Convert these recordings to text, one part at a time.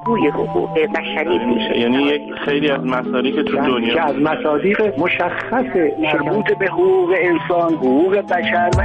بازگوی حقوق بشری بود. یعنی یک خیلی از مصادیق تو دنیا که از مصادیق مشخص مربوط به حقوق انسان، حقوق بشر و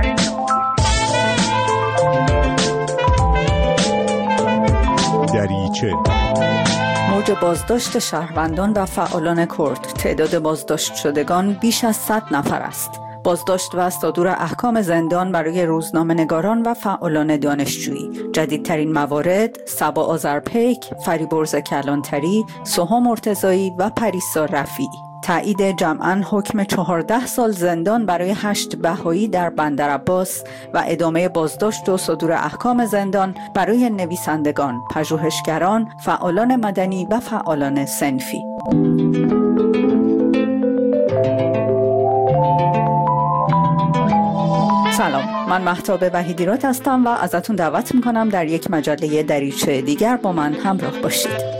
دریچه. موج بازداشت شهروندان و فعالان کرد. تعداد بازداشت شدگان بیش از 100 نفر است. بازداشت و صدور احکام زندان برای روزنامه‌نگاران و فعالان دانشجویی. جدیدترین موارد: صبا آذرپیک، فریبرز کلانتری، سوها مرتضایی و پریسا رفیعی. تایید جمعاً حکم 14 سال زندان برای 8 بهایی در بندرعباس و ادامه بازداشت و صدور احکام زندان برای نویسندگان، پژوهشگران، فعالان مدنی و فعالان صنفی. سلام، من مهتاب وحیدیراد هستم و ازتون دعوت میکنم در یک مجله دریچه دیگر با من همراه باشید.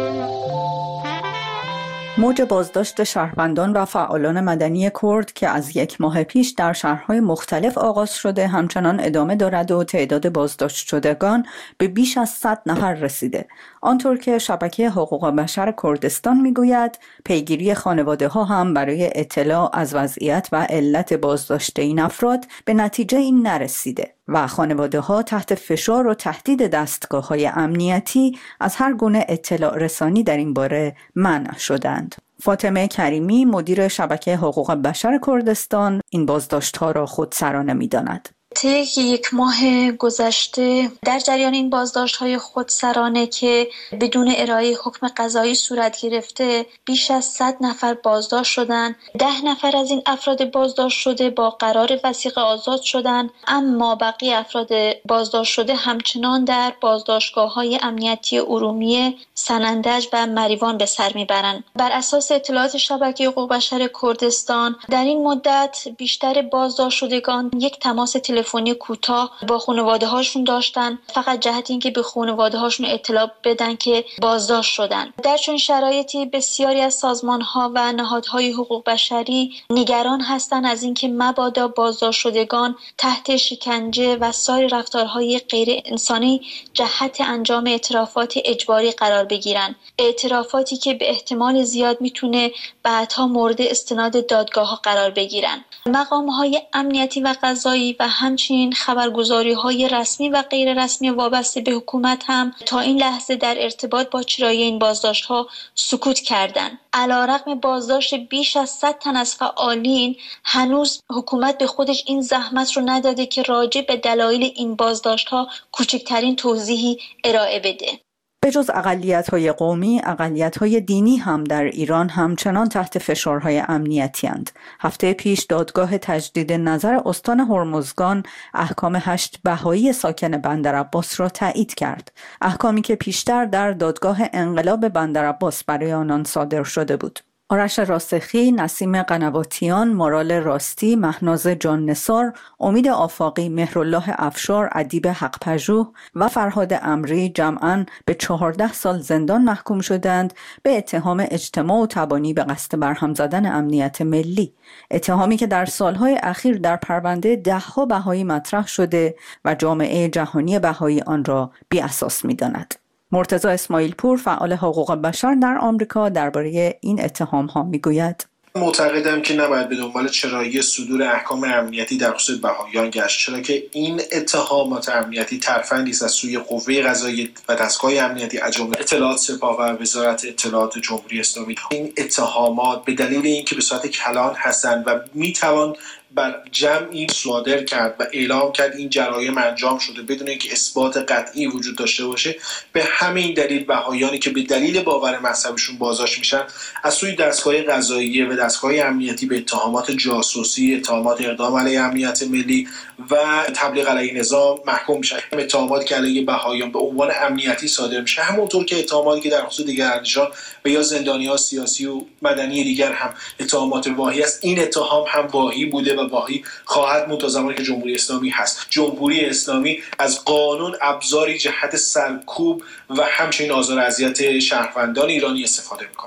موج بازداشت شهروندان و فعالان مدنی کرد که از 1 ماه پیش در شهرهای مختلف آغاز شده همچنان ادامه دارد و تعداد بازداشت شدگان به بیش از 100 نفر رسیده. آنطور که شبکه حقوق بشر کردستان میگوید، پیگیری خانواده ها هم برای اطلاع از وضعیت و علت بازداشت این افراد به نتیجه این نرسیده و خانواده ها تحت فشار و تهدید دستگاه های امنیتی از هر گونه اطلاع رسانی در این باره منع شدند. فاطمه کریمی، مدیر شبکه حقوق بشر کردستان، این بازداشت ها را خودسرانه می‌داند. طی 1 ماه گذشته در جریان این بازداشت‌های خودسرانه که بدون ارائه حکم قضایی صورت گرفته، بیش از 100 نفر بازداشت شدند. 10 نفر از این افراد بازداشت شده با قرار وثیقه آزاد شدند، اما بقیه افراد بازداشت شده همچنان در بازداشتگاه‌های امنیتی ارومیه، سنندج و مریوان به سر میبرند. بر اساس اطلاعات شبکه حقوق بشر کردستان، در این مدت بیشتر بازداشت شدگان یک تماس تلفنی کوتاه با خانواده هاشون داشتن، فقط جهت اینکه به خانواده هاشون اطلاع بدن که بازداشت شدن. در چون شرایطی بسیاری از سازمان ها و نهادهای حقوق بشری نگران هستند از اینکه مبادا بازداشت شدگان تحت شکنجه و سایر رفتارهای غیر انسانی جهت انجام اعترافات اجباری قرار بگیرن، اعترافاتی که به احتمال زیاد میتونه بعدها مورد استناد دادگاه ها قرار بگیرن. مقام های امنیتی و قضایی و همچنین خبرگزاری‌های رسمی و غیر رسمی وابسته به حکومت هم تا این لحظه در ارتباط با چرایی این بازداشت‌ها سکوت کردند. علیرغم بازداشت بیش از 100 تن از فعالین، هنوز حکومت به خودش این زحمت رو نداده که راجع به دلایل این بازداشت‌ها کوچکترین توضیحی ارائه بده. به جز اقلیت‌های قومی، اقلیت‌های دینی هم در ایران همچنان تحت فشارهای امنیتی اند. هفته پیش دادگاه تجدید نظر استان هرمزگان احکام 8 بهایی ساکن بندرعباس را تایید کرد. احکامی که پیشتر در دادگاه انقلاب بندرعباس برای آنان صادر شده بود. آرش راسخی، نسیم قنواتیان، مارال راستی، مهناز جان نثار، امید آفاقی، مهرالله افشار، ادیب حق پژوه و فرهاد امری جمعاً به 14 سال زندان محکوم شدند به اتهام اجتماع و تبانی به قصد برهم زدن امنیت ملی. اتهامی که در سالهای اخیر در پرونده 10 بهایی مطرح شده و جامعه جهانی بهایی آن را بی اساس می‌داند. مرتضی اسماعیل پور، فعال حقوق بشر در آمریکا، درباره این اتهام‌ها میگوید: معتقدم که نباید به دنبال چرایی صدور احکام امنیتی در خصوص بهائیان گشت، چرا که این اتهامات امنیتی ترفندی است از سوی قوه قضاییه و دستگاه امنیتی از جمله اطلاعات سپاه و وزارت اطلاعات جمهوری اسلامی. این اتهامات به دلیل اینکه به صورت کلان هستند و میتوان بر جمعی صادر کرد و اعلام کرد این جرایم انجام شده بدون اینکه اثبات قطعی وجود داشته باشه، به همین دلیل بهائیانی که به دلیل باور مذهبشون بازداشت میشن از سوی دستگاه قضاییه و دستگاه امنیتی به اتهامات جاسوسی، اتهامات اقدام علیه امنیت ملی و تبلیغ علیه نظام محکوم میشن. اتهاماتی که علیه بهائیان به عنوان امنیتی صادر میشه، همونطور که اتهاماتی که در خصوص دیگر اندیشان و یا زندانیان سیاسی و مدنی دیگر هم اتهامات واهی است، این اتهام هم واهی بوده و واهی خواهد بود تا زمانی که جمهوری اسلامی هست. جمهوری اسلامی از قانون ابزاری جهت سرکوب و همچنین آزار و اذیت شهروندان ایرانی استفاده میکنه.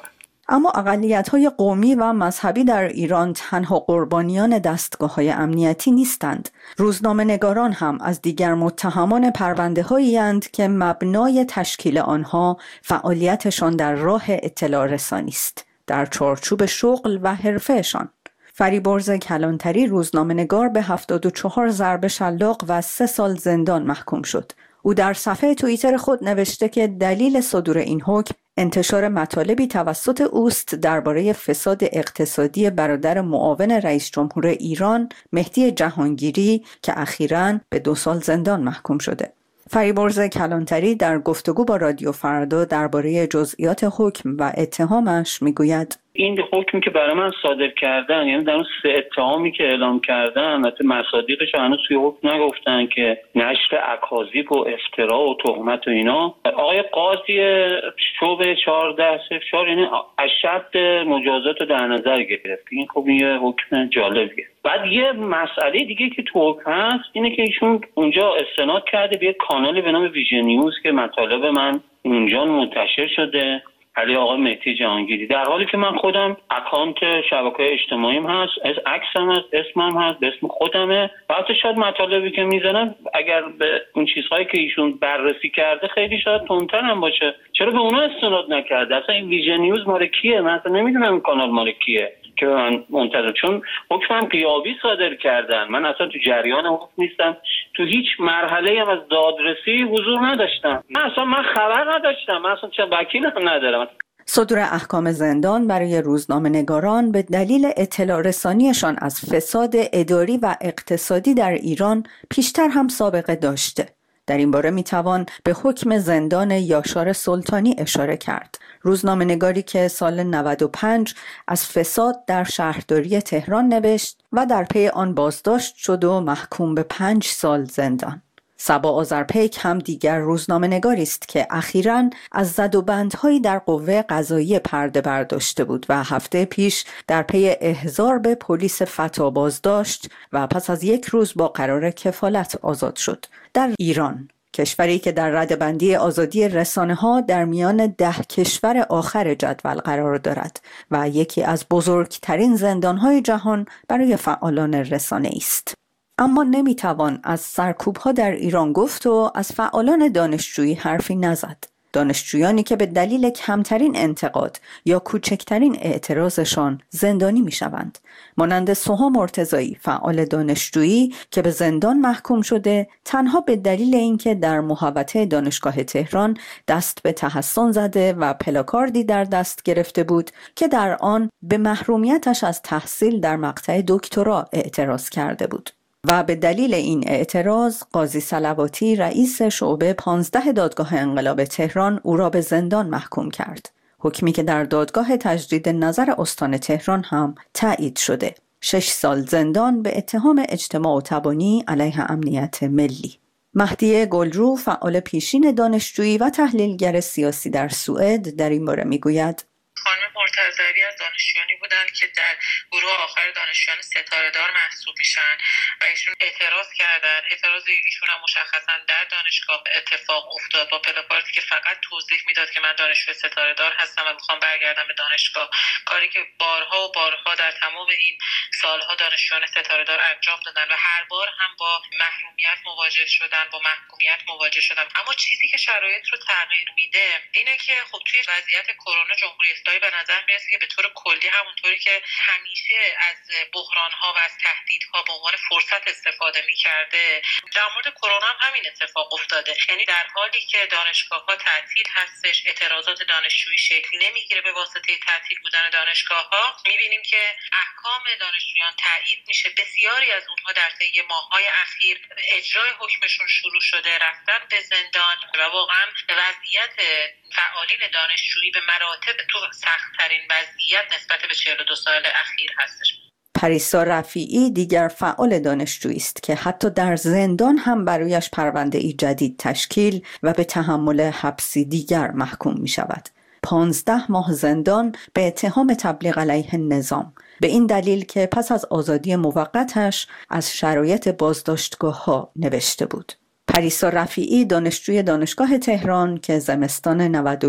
اما اقلیت‌های قومی و مذهبی در ایران تنها قربانیان دستگاه‌های امنیتی نیستند. روزنامه‌نگاران هم از دیگر متهمان پرونده‌هایی اند که مبنای تشکیل آنها فعالیتشان در راه اطلاع رسانی است، در چارچوب شغل و حرفه‌شان. فریبرز کلانتری روزنامه‌نگار به 74 ضرب شلاق و 3 سال زندان محکوم شد. او در صفحه توییتر خود نوشته که دلیل صدور این حکم انتشار مطالبی توسط اوست درباره فساد اقتصادی برادر معاون رئیس جمهور ایران مهدی جهانگیری که اخیراً به 2 سال زندان محکوم شده. فریبرز کلانتری در گفتگو با رادیو فردا درباره جزئیات حکم و اتهامش میگوید: این حکمی که برای من صادر کردن، یعنی در اون 3 اتهامی که اعلام کردن، البته مصادیقش هنوز توی حکم نگفتن که نشر اکاذیب و افترا و تهمت و اینا، آقای قاضی شعبه 1404 یعنی اشد مجازات رو در نظر گرفت. این خب یه حکم جالبیه. بعد یه مسئله دیگه که تو حکم هست اینه که ایشون اونجا استناد کرده به یه کانالی به نام ویژن نیوز که مطالب من اونجا منتشر شده علی آقای مهدی جهانگیری، در حالی که من خودم اکانت شبکه‌های اجتماعیم هست، عکسم هست، اسمم هست، به اسم خودمه. حتی شاید مطالبی که میزنم اگر به اون چیزهایی که ایشون بررسی کرده خیلی شاید تندتر هم باشه، چرا به اونا استناد نکرده؟ اصلا این ویژن نیوز مال کیه؟ من اصلا نمیدونم این کانال مال کیه که من منتظر، چون حکمم غیابی صادر کردن. من اصلا تو جریان حکم نیستم، تو هیچ مرحله هم از دادرسی حضور نداشتم. من خبر نداشتم، من اصلا چه وکیل هم ندارم. صدور احکام زندان برای روزنامه‌نگاران به دلیل اطلاع رسانیشان از فساد اداری و اقتصادی در ایران پیشتر هم سابقه داشته. در این باره میتوان به حکم زندان یاشار سلطانی اشاره کرد. روزنامه‌نگاری که سال 95 از فساد در شهرداری تهران نوشت و در پی آن بازداشت شد و محکوم به 5 سال زندان. صبا آذرپیک هم دیگر روزنامه‌نگاری است که اخیراً از زدوبندهایی در قوه قضاییه پرده برداشته بود و هفته پیش در پی احضار به پلیس فتا بازداشت و پس از 1 روز با قرار کفالت آزاد شد. در ایران، کشوری که در رده‌بندی آزادی رسانه‌ها در میان 10 کشور آخر جدول قرار دارد و یکی از بزرگترین زندان‌های جهان برای فعالان رسانه است. اما نمیتوان از سرکوب‌ها در ایران گفت و از فعالان دانشجویی حرفی نزد. دانشجویانی که به دلیل کمترین انتقاد یا کوچکترین اعتراضشان زندانی میشوند، مانند سوها مرتضایی، فعال دانشجویی که به زندان محکوم شده تنها به دلیل اینکه در محوطه دانشگاه تهران دست به تحصن زده و پلاکاردی در دست گرفته بود که در آن به محرومیتش از تحصیل در مقطع دکترا اعتراض کرده بود. و به دلیل این اعتراض قاضی صلواتی رئیس شعبه 15 دادگاه انقلاب تهران او را به زندان محکوم کرد. حکمی که در دادگاه تجدید نظر استان تهران هم تایید شده. 6 سال زندان به اتهام اجتماع و تبانی علیه امنیت ملی. مهدی گلرو، فعال پیشین دانشجویی و تحلیلگر سیاسی در سوئد، در این باره میگوید: خانم مرتضوی از دانشجویانی بودن که در گروه آخر دانشجویان ستاره‌دار محسوب میشن و ایشون اعتراض کردن. اعتراض ایشون هم مشخصا در دانشگاه اتفاق افتاد با پلاکاردی که فقط توضیح میداد که من دانشجوی ستاره‌دار هستم و میخوام برگردم به دانشگاه، کاری که بارها و بارها در تمام این سالها دانشجویان ستاره‌دار انجام دادن و هر بار هم با محرومیت مواجه شدن، با محکومیت مواجه شدن. اما چیزی که شرایط رو تغییر میده اینه که خب توی وضعیت کرونا جمهوری اسلامی به نظر میرسه که به طور کلی همونطوری که همیشه از بحران‌ها و از تهدیدها به عنوان فرصت استفاده می‌کرده، در مورد کرونا هم همین اتفاق افتاده. یعنی در حالی که دانشگاه‌ها تعطیل هستش، اعتراضات دانشجویی شکل نمیگیره به واسطه تعطیل بودن دانشگاه‌ها، می‌بینیم که احکام دانشجویان تایید میشه. بسیاری از اونها در طی ماه‌های اخیر اجرای حکمشون شروع شده، رفتن به زندان و واقعا وضعیت فعالین دانشجویی به مراتب تو سخت‌ترین وضعیت نسبت به 42 سال اخیر هستش. پریسا رفیعی دیگر فعال دانشجویی است که حتی در زندان هم برایش پرونده‌ای جدید تشکیل و به تحمل حبسی دیگر محکوم می شود. 15 ماه زندان به اتهام تبلیغ علیه نظام، به این دلیل که پس از آزادی موقتش از شرایط بازداشتگاه‌ها نوشته بود. پریسا رفیعی دانشجوی دانشگاه تهران که زمستان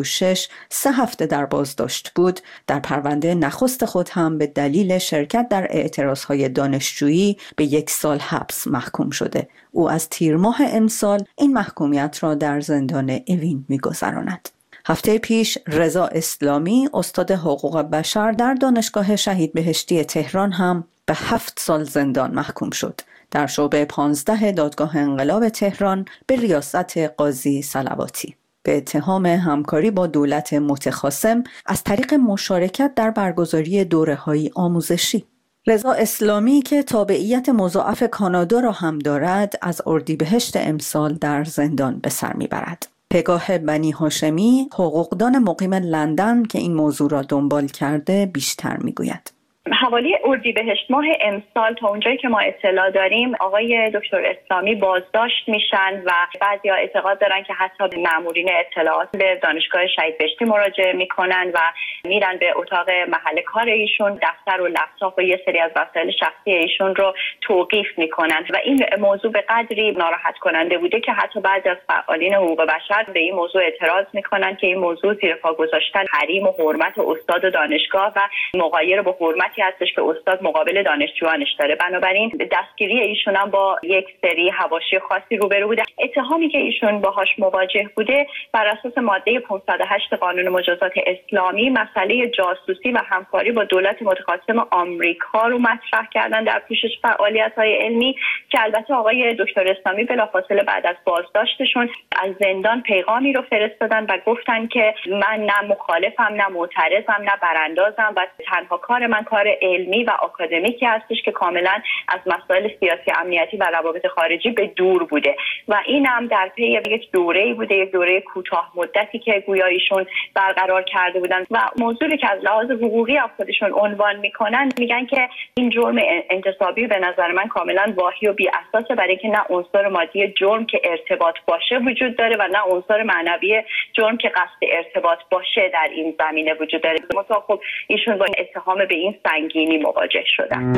96 3 هفته در بازداشت بود، در پرونده نخست خود هم به دلیل شرکت در اعتراضهای دانشجویی به 1 سال حبس محکوم شده. او از تیر ماه امسال این محکومیت را در زندان اوین می‌گذراند. هفته پیش رضا اسلامی استاد حقوق بشر در دانشگاه شهید بهشتی تهران هم به 7 سال زندان محکوم شد. در شعبه 15 دادگاه انقلاب تهران به ریاست قاضی صلواتی به اتهام همکاری با دولت متخاصم از طریق مشارکت در برگزاری دوره‌های آموزشی. رضا اسلامی که تابعیت مضاعف کانادا را هم دارد، از اردیبهشت امسال در زندان به سر میبرد. پگاه بنی هاشمی، حقوقدان مقیم لندن که این موضوع را دنبال کرده، بیشتر میگوید. حوالی اردیبهشت ماه امسال تا اونجایی که ما اطلاع داریم آقای دکتر اسلامی بازداشت میشن و بعضیا اعتقاد دارن که حتی به مامورین اطلاعات به دانشگاه شهید بهشتی مراجعه میکنن و میرن به اتاق محل کار ایشون، دفتر و لپتاپ و یه سری از وسایل شخصی ایشون رو توقیف میکنن و این موضوع به قدری ناراحت کننده بوده که حتی بعضی از فعالین حقوق بشر به این موضوع اعتراض میکنن که این موضوع زیر پا گذاشتن حریم و حرمت استاد و دانشگاه و مغایر با حرمت هستش که استاد مقابل دانشجویانش داره. بنابراین دستگیری ایشون هم با یک سری حواشی خاصی روبرو بوده. اتهامی که ایشون باهاش مواجه بوده بر اساس ماده 508 قانون مجازات اسلامی مسئله جاسوسی و همکاری با دولت متخاصم آمریکا رو مطرح کردن در پوشش فعالیت‌های علمی که البته آقای دکتر اسلامی بلافاصله بعد از بازداشتشون از زندان پیغامی رو فرستادن و گفتن که من نه مخالفم، نه معترضم، نه براندازم و تنها کار من کار علمی و آکادمیکی هستش که کاملا از مسائل سیاسی امنیتی و روابط خارجی به دور بوده و این هم در پی یک دوره‌ای بوده، یک دوره کوتاه مدتی که گویا ایشون برقرار کرده بودن و موضوعی که از لحاظ حقوقی خودشون عنوان میکنن میگن که این جرم انتصابی به نظر من کاملا واهی و بی اساسه، برای که نه عنصر مادی جرم که ارتباط باشه وجود داره و نه عنصر معنوی جرم که قصد ارتباط باشه در این زمینه وجود داره. مثلا خب ایشون با اتهام به این سنگینی مواجه شدن.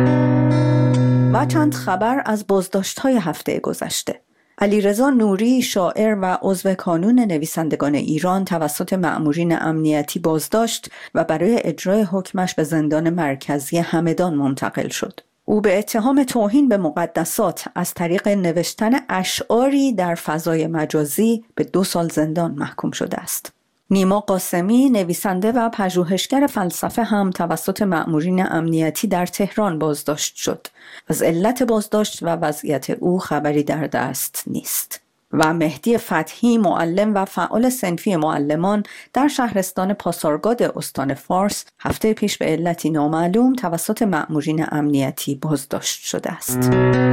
و چند خبر از بازداشت‌های هفته گذشته. علیرضا نوری، شاعر و عضو کانون نویسندگان ایران، توسط مأمورین امنیتی بازداشت و برای اجرای حکمش به زندان مرکزی همدان منتقل شد. او به اتهام توهین به مقدسات از طریق نوشتن اشعاری در فضای مجازی به 2 سال زندان محکوم شده است. نیما قاسمی، نویسنده و پژوهشگر فلسفه، هم توسط مأمورین امنیتی در تهران بازداشت شد. از علت بازداشت و وضعیت او خبری در دست نیست. و مهدی فتحی، معلم و فعال صنفی معلمان در شهرستان پاسارگاد استان فارس، هفته پیش به علتی نامعلوم توسط مأمورین امنیتی بازداشت شده است.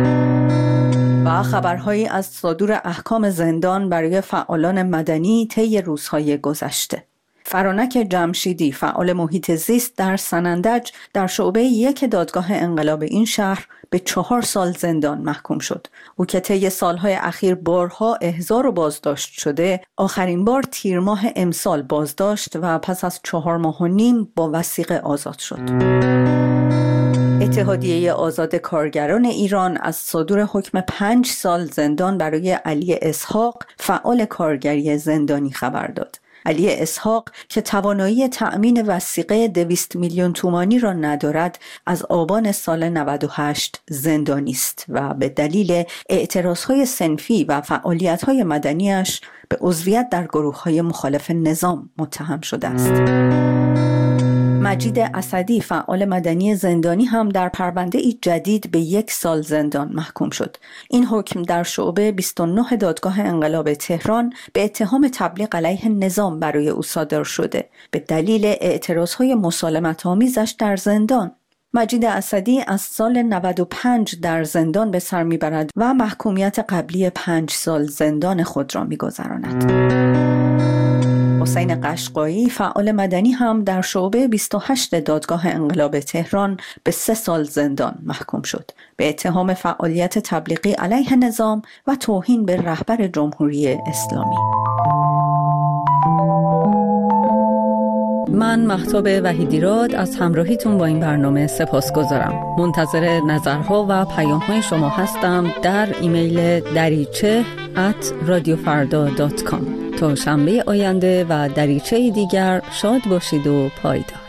و خبرهایی از صدور احکام زندان برای فعالان مدنی طی روزهای گذشته. فرانک جمشیدی، فعال محیط زیست در سنندج، در شعبه 1 دادگاه انقلاب این شهر به 4 سال زندان محکوم شد. او که طی سالهای اخیر بارها احضار و بازداشت شده، آخرین بار تیر ماه امسال بازداشت و پس از 4 ماه و نیم با وثیقه آزاد شد. اتحادیه آزاد کارگران ایران از صدور حکم 5 سال زندان برای علی اسحاق، فعال کارگری زندانی، خبر داد. علی اسحاق که توانایی تأمین وثیقه 200 میلیون تومانی را ندارد، از آبان سال 98 زندانی است و به دلیل اعتراضهای صنفی و فعالیت‌های مدنیش به عضویت در گروه‌های مخالف نظام متهم شده است. مجید اسدی، فعال مدنی زندانی، هم در پرونده‌ای جدید به 1 سال زندان محکوم شد. این حکم در شعبه 29 دادگاه انقلاب تهران به اتهام تبلیغ علیه نظام برای او صادر شده به دلیل اعتراضهای مسالمت‌آمیزش در زندان. مجید اسدی از سال 95 در زندان به سر میبرد و محکومیت قبلی 5 سال زندان خود را میگذراند. حسین قشقایی، فعال مدنی، هم در شعبه 28 دادگاه انقلاب تهران به 3 سال زندان محکوم شد به اتهام فعالیت تبلیغی علیه نظام و توهین به رهبر جمهوری اسلامی. من مهتاب وحیدیراد از همراهیتون با این برنامه سپاسگزارم. منتظر نظرها و پیام‌های شما هستم در ایمیل dariche@radiofarda.com. تا شنبه آینده و دریچه دیگر شاد باشید و پایدار.